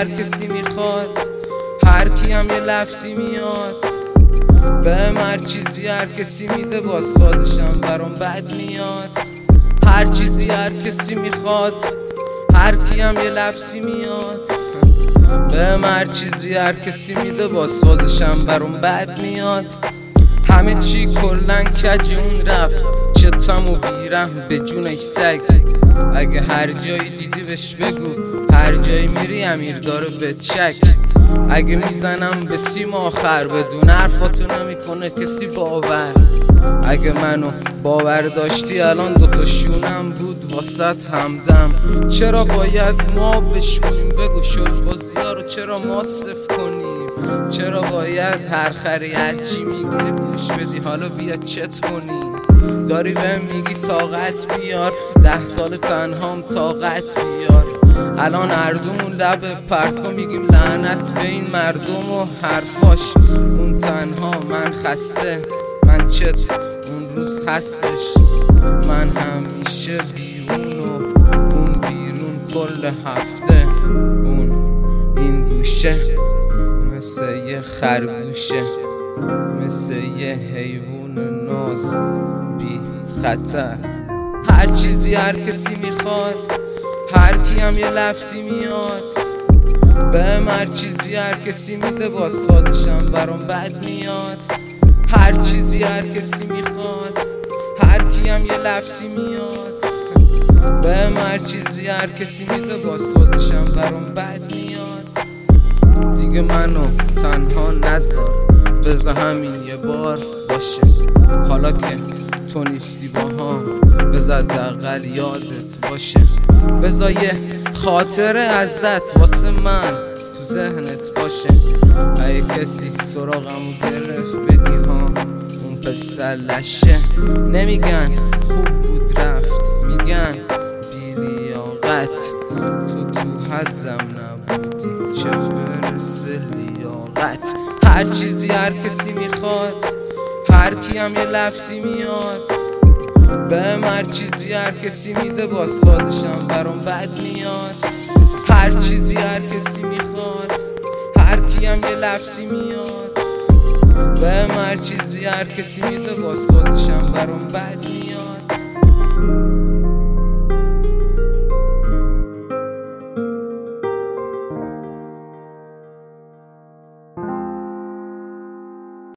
هر کسی میخواد، هر کی هم یه لفظی میاد. به هر چیزی هر کسی میده، باز سازشم برام بد میاد. هر چیزی هر کسی میخواد، هر کی هم یه لفظی میاد. به هر چیزی هر کسی میده، باز سازشم برام بد میاد. همه چی کلن کجون رفت، چتم و بیرم به جونش سگ. اگه هر جایی دیدی بهش بگو، هر جایی میری امیر داره به چک. اگه میزنم به سیم آخر، بدون حرفاتو نمیکنه کسی باور. اگه منو باور داشتی الان دوتا شونم بود واسط همدم. چرا باید ما بشکنیم؟ بگو شد بازی‌ها رو چرا ما صف کنیم؟ چرا باید هر خری هرچی میگه گوش بدی؟ حالا بیا چت کنیم. داری بهم میگی طاقت بیار، 10 سال تنهام طاقت بیار. الان هردومون لب پرتو میگیم لعنت به این مردم و حرفاش. اون تنها من خسته، من چت اون روز هستش. من همیشه بیرون و اون بیرون کل هفته. اون این گوشه مثل یه خرگوشه، مثل یه حیوان ناز بی خطر. هر چیزی هر کسی میخواد، هر کی هم یه لفظی میاد. به هر چیزی هر کسی میده، باز سازشم برام بد میاد. هر چیزی هر کسی میخواد، هر کی هم یه لفظی میاد. به هر چیزی هر کسی میده، باز سازشم برام بد میاد. دیگه منو تنها نذار، بذار همین یه بار باشه. حالا که تو نیستی با هم، بذار حداقل یادت باشه. بذار یه خاطره ازت واسه من تو ذهنت باشه. اگه کسی سراغمو گرفت بگی ها اون پسر لشه. نمیگن خوب بود رفت، میگن بی‌لیاقت. تو حدم نبودی چه برسه لیاقت. هر چیزی هر کسی میخواد، هر کی هم یه لفظی میاد. به هر چیزی هر کسی میده، باز سازشم برام بد میاد. هر چیزی هر کسی میخواد، هر کی هم یه لفظی میاد. به هر چیزی هر کسی میده، باز سازشم برام بد میاد.